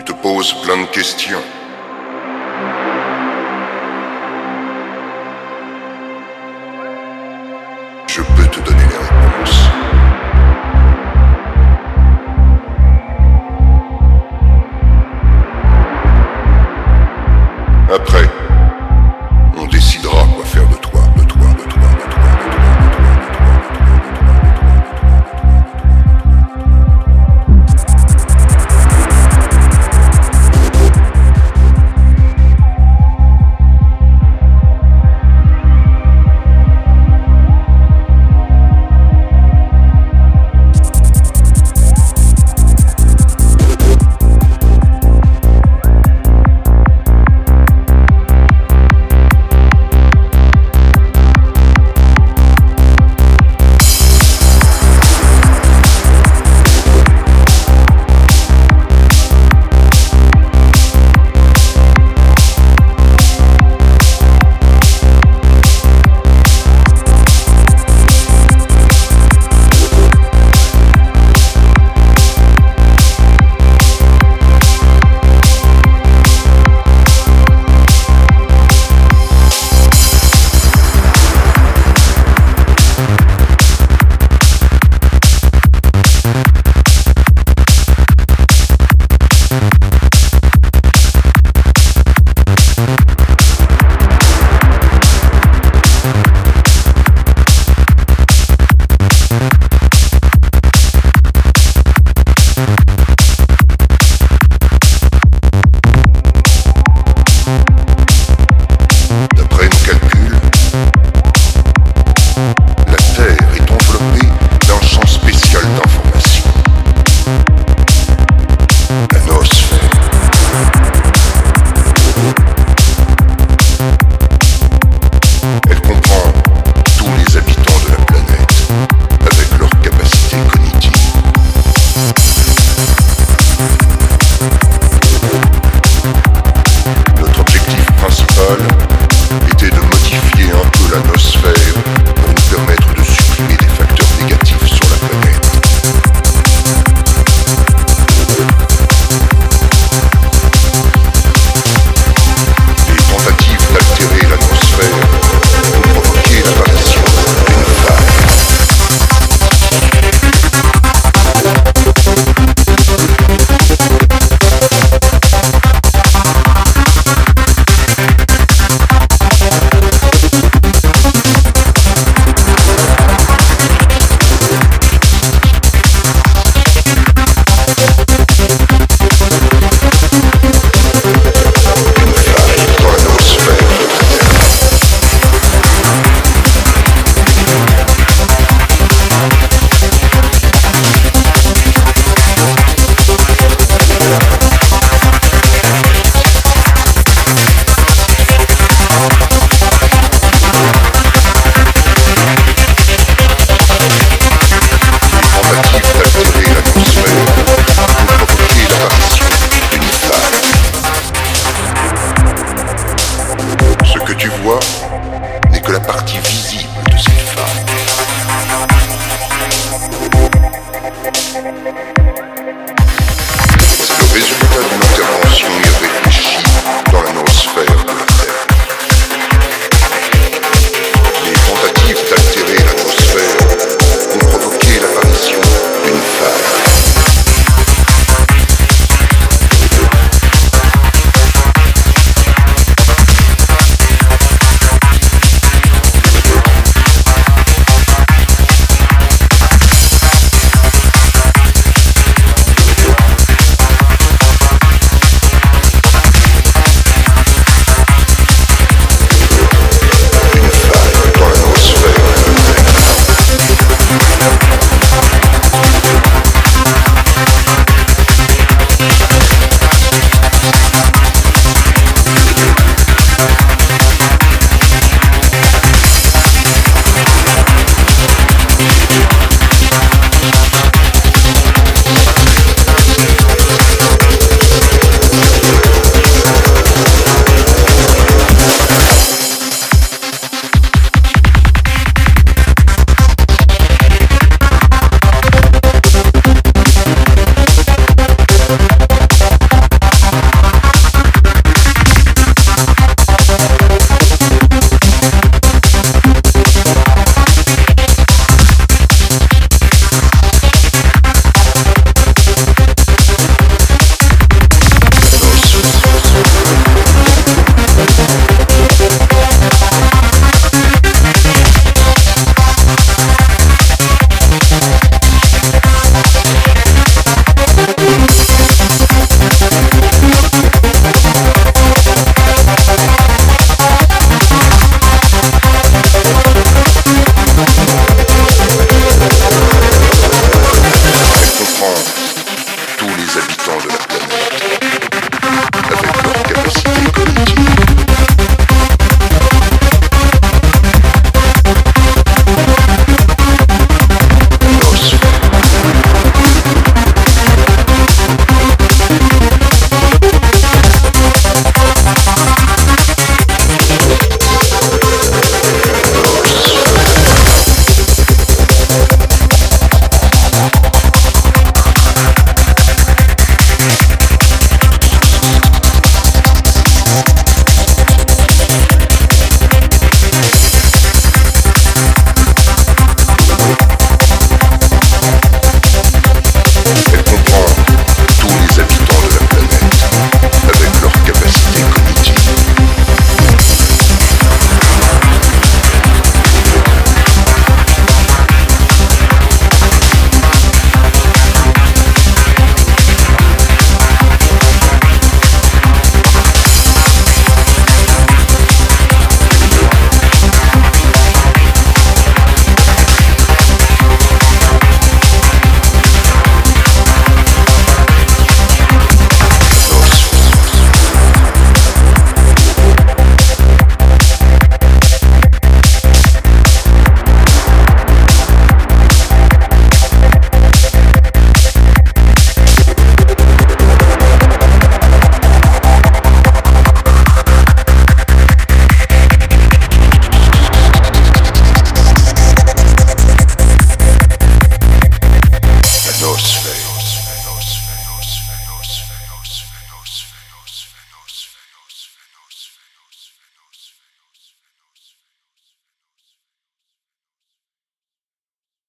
te pose plein de questions. Je peux te donner les réponses. Après, on décidera quoi faire de toi, de toi, de toi, de toi, de toi, de toi, de toi, de toi, de toi, de toi, de toi, de toi, était de modifier un peu l'atmosphère pour nous permettre de supprimer des facteurs négatifs sur la planète. Les tentatives d'altérer l'atmosphère ont provoqué l'apparition d'une faille. Ce que tu vois n'est que la partie visible de cette faille. C'est le résultat d'une intervention